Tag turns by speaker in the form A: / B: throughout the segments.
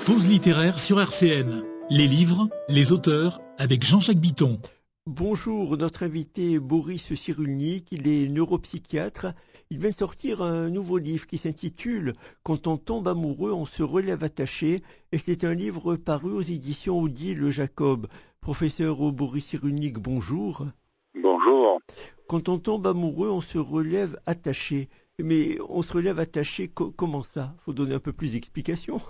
A: Pause littéraire sur RCN. Les livres, les auteurs, avec Jean-Jacques Bitton.
B: Bonjour, notre invité est Boris Cyrulnik, il est neuropsychiatre. Il vient de sortir un nouveau livre qui s'intitule « Quand on tombe amoureux, on se relève attaché » et c'est un livre paru aux éditions Odile Jacob. Professeur Boris Cyrulnik, bonjour.
C: Bonjour.
B: Quand on tombe amoureux, on se relève attaché. Mais on se relève attaché, comment ça? Il faut donner un peu plus d'explications.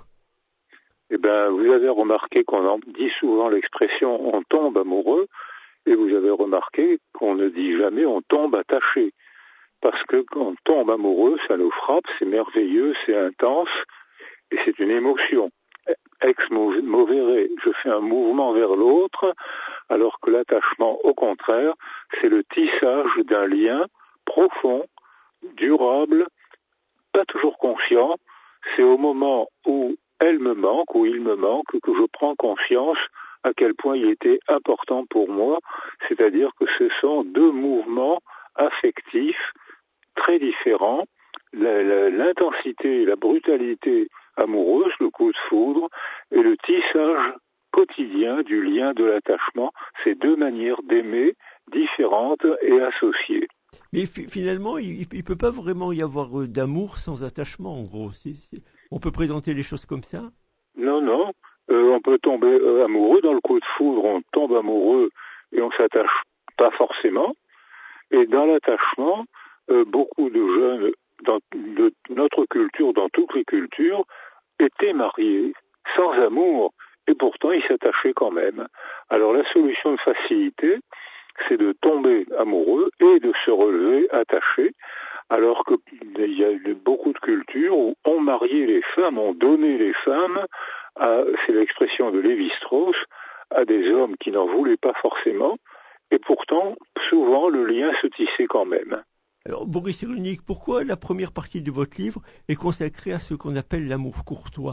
C: Eh bien, vous avez remarqué qu'on dit souvent l'expression « on tombe amoureux » et vous avez remarqué qu'on ne dit jamais « on tombe attaché ». Parce que quand on tombe amoureux, ça nous frappe, c'est merveilleux, c'est intense et c'est une émotion. Ex movere, je fais un mouvement vers l'autre, alors que l'attachement, au contraire, c'est le tissage d'un lien profond, durable, pas toujours conscient. C'est au moment où elle me manque, où il me manque, que je prends conscience à quel point il était important pour moi. C'est-à-dire que ce sont deux mouvements affectifs très différents. L'intensité et la brutalité amoureuse, le coup de foudre, et le tissage quotidien du lien de l'attachement, c'est deux manières d'aimer différentes et associées.
B: Mais finalement, il ne peut pas vraiment y avoir d'amour sans attachement, en gros. On peut présenter les choses comme ça?
C: Non. On peut tomber amoureux. Dans le coup de foudre, on tombe amoureux et on s'attache pas forcément. Et dans l'attachement, beaucoup de jeunes de notre culture, dans toutes les cultures, étaient mariés sans amour. Et pourtant, ils s'attachaient quand même. Alors la solution de facilité, c'est de tomber amoureux et de se relever attaché, alors qu'il y a beaucoup de cultures où on mariait les femmes, on donnait les femmes, c'est l'expression de Lévi-Strauss, à des hommes qui n'en voulaient pas forcément, et pourtant, souvent, le lien se tissait quand même.
B: Alors, Boris Cyrulnik, pourquoi la première partie de votre livre est consacrée à ce qu'on appelle l'amour courtois?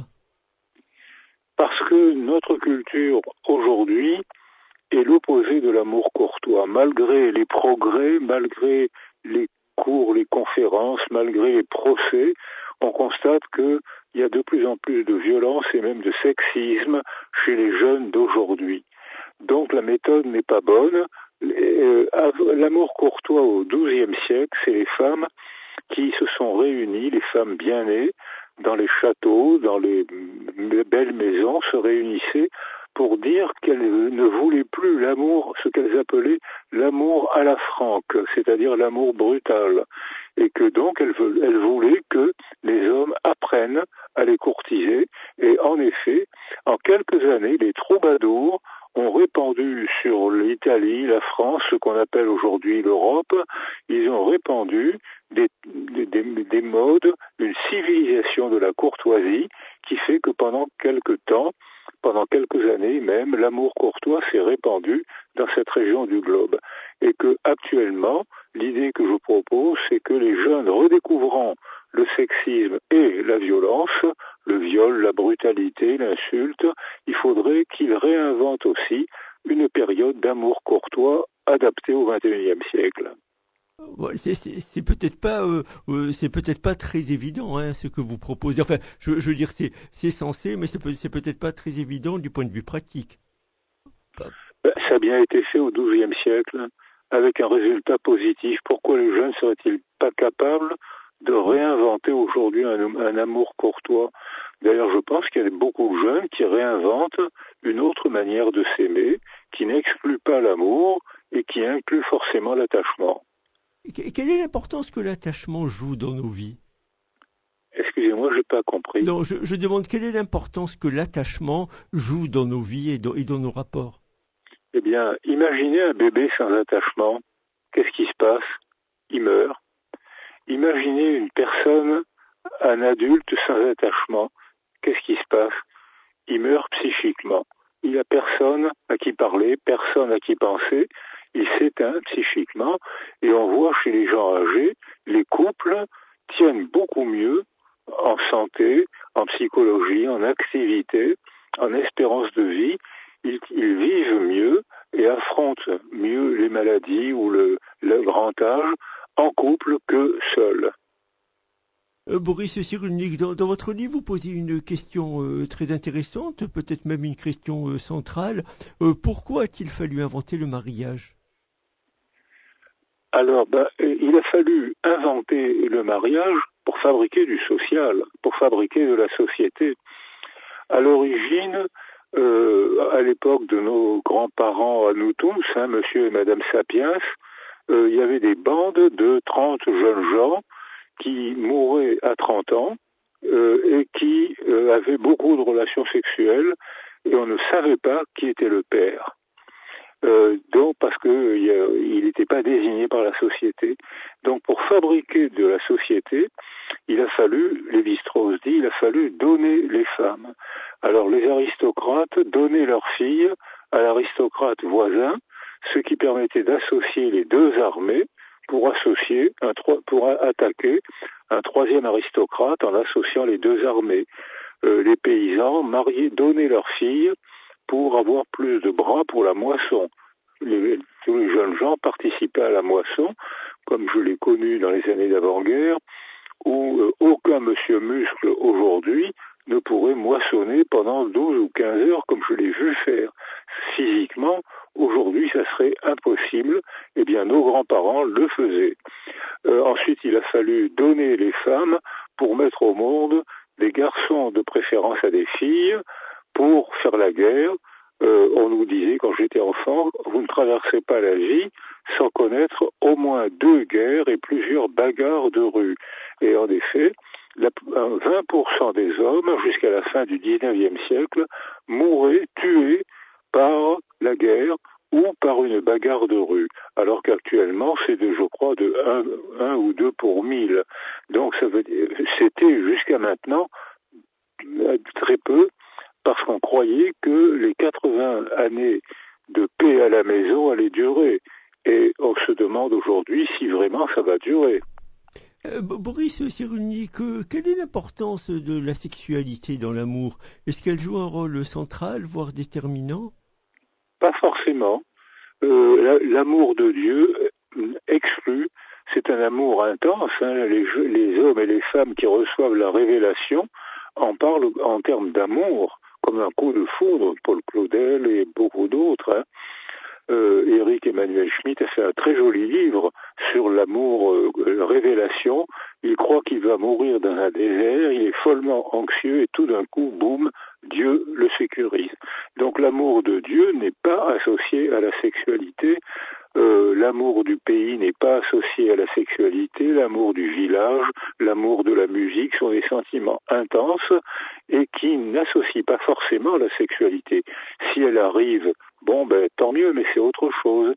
C: Parce que notre culture, aujourd'hui, est l'opposé de l'amour courtois. Malgré les progrès, malgré les cours, les conférences, malgré les procès, on constate qu'il y a de plus en plus de violence et même de sexisme chez les jeunes d'aujourd'hui. Donc la méthode n'est pas bonne. L'amour courtois au XIIe siècle, c'est les femmes qui se sont réunies, les femmes bien nées, dans les châteaux, dans les belles maisons, se réunissaient pour dire qu'elles ne voulaient plus l'amour, ce qu'elles appelaient l'amour à la franque, c'est-à-dire l'amour brutal, et que donc elles voulaient que les hommes apprennent à les courtiser, et en effet, en quelques années, les troubadours ont répandu sur l'Italie, la France, ce qu'on appelle aujourd'hui l'Europe, ils ont répandu des modes, une civilisation de la courtoisie qui fait que pendant quelques années même, l'amour courtois s'est répandu dans cette région du globe. Et que actuellement, l'idée que je propose, c'est que les jeunes redécouvrant le sexisme et la violence, le viol, la brutalité, l'insulte, il faudrait qu'ils réinventent aussi une période d'amour courtois adaptée au XXIe siècle.
B: C'est peut-être pas très évident, hein, ce que vous proposez. Enfin, je veux dire, c'est censé, mais c'est peut-être pas très évident du point de vue pratique.
C: Ça a bien été fait au XIIe siècle, avec un résultat positif. Pourquoi les jeunes seraient-ils pas capables de réinventer aujourd'hui un amour courtois? D'ailleurs, je pense qu'il y a beaucoup de jeunes qui réinventent une autre manière de s'aimer, qui n'exclut pas l'amour et qui inclut forcément l'attachement.
B: Quelle est l'importance que l'attachement joue dans nos vies?
C: Excusez-moi, je n'ai pas compris.
B: Non, je demande quelle est l'importance que l'attachement joue dans nos vies et dans nos rapports.
C: Eh bien, imaginez un bébé sans attachement. Qu'est-ce qui se passe? Il meurt. Imaginez une personne, un adulte sans attachement. Qu'est-ce qui se passe? Il meurt psychiquement. Il n'a personne à qui parler, personne à qui penser. Il s'éteint psychiquement. Et on voit chez les gens âgés, les couples tiennent beaucoup mieux en santé, en psychologie, en activité, en espérance de vie. Ils vivent mieux et affrontent mieux les maladies ou le grand âge en couple que seuls.
B: Boris Cyrulnik, dans votre livre, vous posez une question très intéressante, peut-être même une question centrale. Pourquoi a-t-il fallu inventer le mariage?
C: Alors, il a fallu inventer le mariage pour fabriquer du social, pour fabriquer de la société. À l'origine, à l'époque de nos grands-parents à nous tous, monsieur et madame Sapiens, il y avait des bandes de 30 jeunes gens qui mouraient à 30 ans et qui avaient beaucoup de relations sexuelles et on ne savait pas qui était le père. Donc parce que il n'était pas désigné par la société. Donc pour fabriquer de la société, il a fallu, Lévi-Strauss dit, il a fallu donner les femmes. Alors les aristocrates donnaient leurs filles à l'aristocrate voisin, ce qui permettait d'associer les deux armées pour attaquer un troisième aristocrate en associant les deux armées. Les paysans donnaient leurs filles pour avoir plus de bras pour la moisson. Tous les jeunes gens participaient à la moisson, comme je l'ai connu dans les années d'avant-guerre, où aucun monsieur muscle aujourd'hui ne pourrait moissonner pendant 12 ou 15 heures comme je l'ai vu faire. Physiquement, aujourd'hui, ça serait impossible. Eh bien, nos grands-parents le faisaient. Ensuite, il a fallu donner les femmes pour mettre au monde des garçons de préférence à des filles pour faire la guerre. On nous disait, quand j'étais enfant, vous ne traversez pas la vie sans connaître au moins 2 guerres et plusieurs bagarres de rue. Et en effet, 20% des hommes, jusqu'à la fin du 19e siècle, mouraient tués par la guerre ou par une bagarre de rue, alors qu'actuellement c'est je crois, de 1 ou 2 pour 1000. Donc ça veut dire, c'était jusqu'à maintenant très peu, parce qu'on croyait que les 80 années de paix à la maison allaient durer. Et on se demande aujourd'hui si vraiment ça va durer.
B: Boris Cyrulnik, quelle est l'importance de la sexualité dans l'amour? Est-ce qu'elle joue un rôle central, voire déterminant?
C: Pas forcément. L'amour de Dieu exclut, c'est un amour intense. Les hommes et les femmes qui reçoivent la révélation en parlent en termes d'amour, comme un coup de foudre, Paul Claudel et beaucoup d'autres. Éric Emmanuel Schmitt a fait un très joli livre sur l'amour, révélation. Il croit qu'il va mourir dans un désert, il est follement anxieux et tout d'un coup, boum, Dieu le sécurise. Donc l'amour de Dieu n'est pas associé à la sexualité. L'amour du pays n'est pas associé à la sexualité, l'amour du village, l'amour de la musique sont des sentiments intenses et qui n'associent pas forcément la sexualité. Si elle arrive, tant mieux, mais c'est autre chose.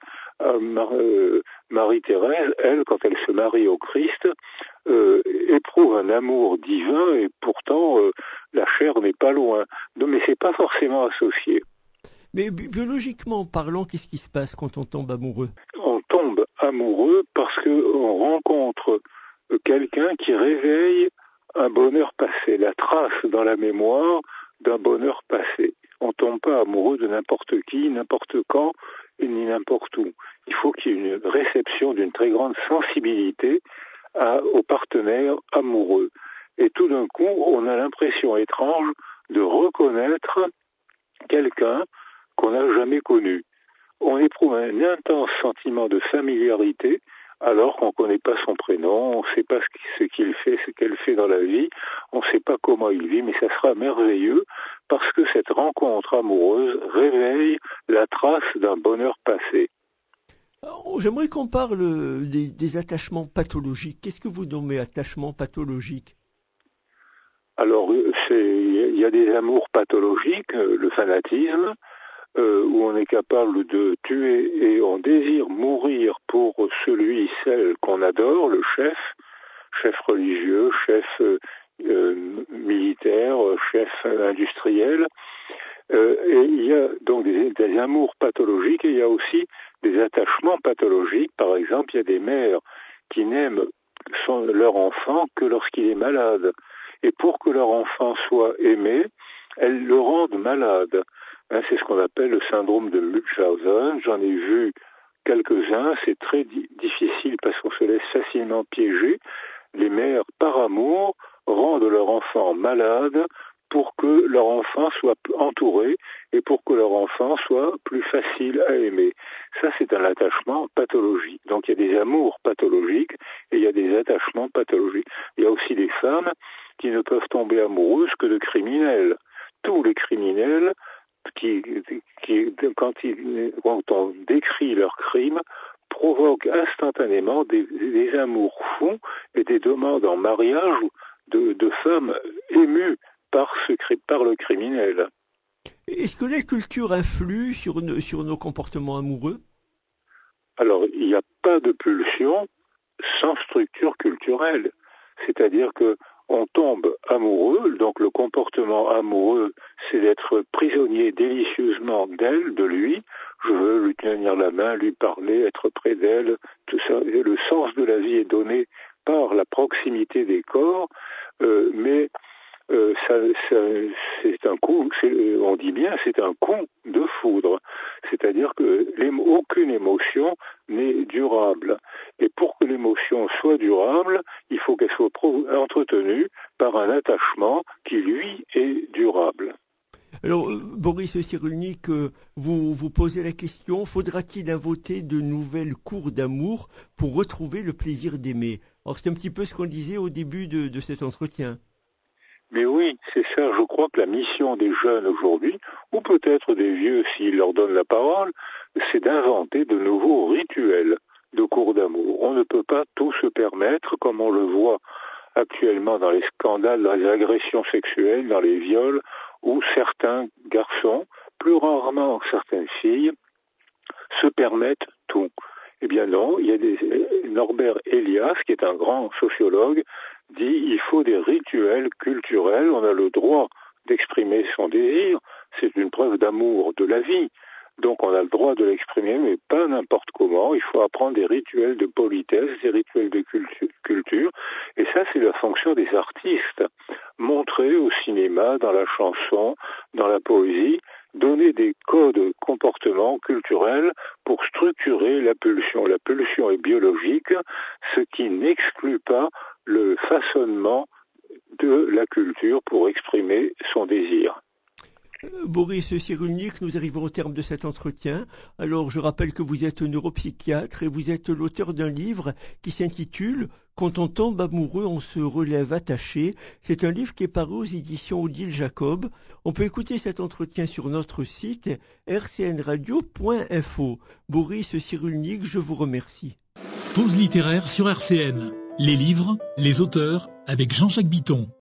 C: Marie-Thérèse, elle, quand elle se marie au Christ, éprouve un amour divin et pourtant la chair n'est pas loin. Donc, mais c'est pas forcément associé.
B: Mais biologiquement parlant, qu'est-ce qui se passe quand on tombe amoureux?
C: On tombe amoureux parce qu'on rencontre quelqu'un qui réveille un bonheur passé, la trace dans la mémoire d'un bonheur passé. On ne tombe pas amoureux de n'importe qui, n'importe quand, ni n'importe où. Il faut qu'il y ait une réception d'une très grande sensibilité au partenaire amoureux. Et tout d'un coup, on a l'impression étrange de reconnaître quelqu'un qu'on n'a jamais connu. On éprouve un intense sentiment de familiarité alors qu'on ne connaît pas son prénom, on ne sait pas ce qu'il fait, ce qu'elle fait dans la vie, on ne sait pas comment il vit, mais ça sera merveilleux parce que cette rencontre amoureuse réveille la trace d'un bonheur passé.
B: J'aimerais qu'on parle des attachements pathologiques. Qu'est-ce que vous nommez attachement pathologique?
C: Alors, il y a des amours pathologiques, le fanatisme, où on est capable de tuer et on désire mourir pour celle qu'on adore, le chef religieux, chef militaire, chef industriel. Et il y a donc des amours pathologiques et il y a aussi des attachements pathologiques. Par exemple, il y a des mères qui n'aiment leur enfant que lorsqu'il est malade. Et pour que leur enfant soit aimé, elles le rendent malade. C'est ce qu'on appelle le syndrome de Munchausen. J'en ai vu quelques-uns. C'est très difficile parce qu'on se laisse facilement piéger. les mères, par amour, rendent leur enfant malade pour que leur enfant soit entouré et pour que leur enfant soit plus facile à aimer. Ça, c'est un attachement pathologique. Donc, il y a des amours pathologiques et il y a des attachements pathologiques. Il y a aussi des femmes qui ne peuvent tomber amoureuses que de criminels. Tous les criminels, quand on décrit leurs crimes, provoquent instantanément des amours fous et des demandes en mariage de femmes émues par le criminel.
B: Est-ce que la culture influe sur nos comportements amoureux?
C: Alors, il n'y a pas de pulsion sans structure culturelle. C'est-à-dire que on tombe amoureux, donc le comportement amoureux, c'est d'être prisonnier délicieusement d'elle, de lui. Je veux lui tenir la main, lui parler, être près d'elle. Tout ça, et le sens de la vie est donné par la proximité des corps, mais c'est un coup, on dit bien, c'est un coup de foudre. C'est-à-dire que aucune émotion n'est durable. Et pour que l'émotion soit durable, il faut qu'elle soit entretenue par un attachement qui, lui, est durable.
B: Alors, Boris Cyrulnik, vous posez la question, faudra-t-il inventer de nouvelles cours d'amour pour retrouver le plaisir d'aimer? Alors, c'est un petit peu ce qu'on disait au début de cet entretien.
C: Mais oui, c'est ça, je crois que la mission des jeunes aujourd'hui, ou peut-être des vieux s'ils leur donnent la parole, c'est d'inventer de nouveaux rituels de cours d'amour. On ne peut pas tout se permettre, comme on le voit actuellement dans les scandales, dans les agressions sexuelles, dans les viols, où certains garçons, plus rarement certaines filles, se permettent tout. Eh bien non, il y a Norbert Elias, qui est un grand sociologue, dit il faut des rituels culturels, on a le droit d'exprimer son désir, c'est une preuve d'amour de la vie, donc on a le droit de l'exprimer, mais pas n'importe comment, il faut apprendre des rituels de politesse, des rituels de culture, et ça c'est la fonction des artistes, montrer au cinéma, dans la chanson, dans la poésie, donner des codes comportements culturels pour structurer la pulsion. La pulsion est biologique, ce qui n'exclut pas le façonnement de la culture pour exprimer son désir.
B: Boris Cyrulnik, nous arrivons au terme de cet entretien. Alors, je rappelle que vous êtes neuropsychiatre et vous êtes l'auteur d'un livre qui s'intitule « Quand on tombe amoureux, on se relève attaché ». C'est un livre qui est paru aux éditions Odile Jacob. On peut écouter cet entretien sur notre site rcnradio.info. Boris Cyrulnik, je vous remercie.
A: Pause littéraire sur RCN. Les livres, les auteurs, avec Jean-Jacques Bitton.